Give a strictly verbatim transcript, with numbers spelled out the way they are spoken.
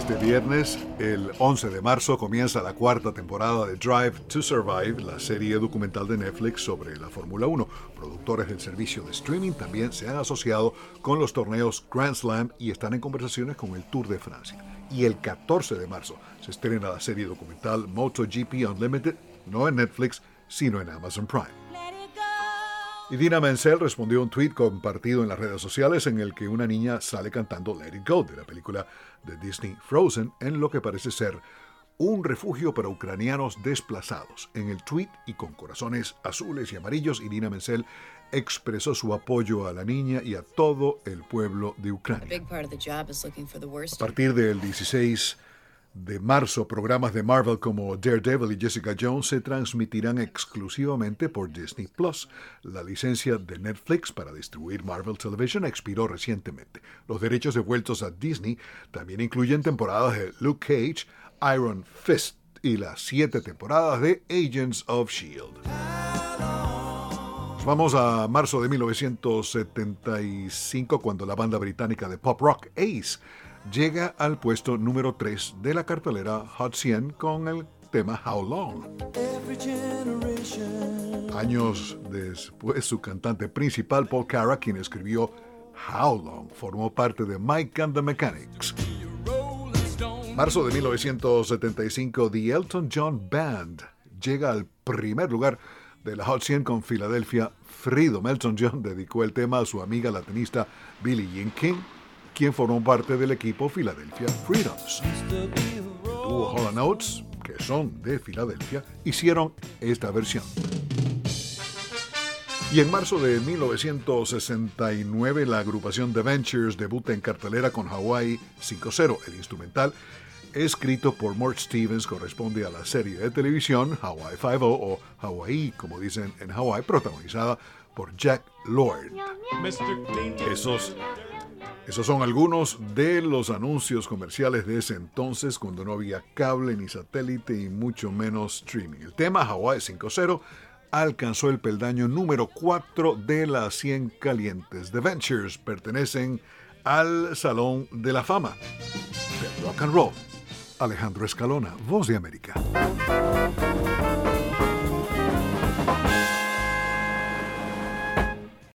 Este viernes, el once de marzo, comienza la cuarta temporada de Drive to Survive, la serie documental de Netflix sobre la Fórmula uno. Productores del servicio de streaming también se han asociado con los torneos Grand Slam y están en conversaciones con el Tour de Francia. Y el catorce de marzo se estrena la serie documental MotoGP Unlimited, no en Netflix, sino en Amazon Prime. Idina Menzel respondió a un tweet compartido en las redes sociales en el que una niña sale cantando Let It Go de la película de Disney Frozen en lo que parece ser un refugio para ucranianos desplazados. En el tweet y con corazones azules y amarillos, Idina Menzel expresó su apoyo a la niña y a todo el pueblo de Ucrania. A partir del dieciséis de marzo, programas de Marvel como Daredevil y Jessica Jones se transmitirán exclusivamente por Disney Plus. La licencia de Netflix para distribuir Marvel Television expiró recientemente. Los derechos devueltos a Disney también incluyen temporadas de Luke Cage, Iron Fist y las siete temporadas de Agents of shield. Vamos a marzo de mil novecientos setenta y cinco, cuando la banda británica de pop rock Ace llega al puesto número tres de la cartelera Hot cien con el tema How Long. Años después, su cantante principal, Paul Carrack, quien escribió How Long, formó parte de Mike and the Mechanics. Marzo de mil novecientos setenta y cinco, The Elton John Band llega al primer lugar de la Hot cien con Philadelphia Freedom. Elton John dedicó el tema a su amiga la tenista Billie Jean King, quien formó parte del equipo Philadelphia Freedoms. El dúo Hall and Oates, que son de Filadelfia, hicieron esta versión. Y en marzo de mil novecientos sesenta y nueve, la agrupación The Ventures debuta en cartelera con Hawaii cinco cero. El instrumental, escrito por Mort Stevens, corresponde a la serie de televisión Hawaii cinco o Hawaii, como dicen en Hawaii, protagonizada por Jack Lord. Esos Esos son algunos de los anuncios comerciales de ese entonces, cuando no había cable ni satélite y mucho menos streaming. El tema Hawaii cinco cero alcanzó el peldaño número cuatro de las cien calientes. The Ventures pertenecen al Salón de la Fama del Rock and Roll. Alejandro Escalona, Voz de América.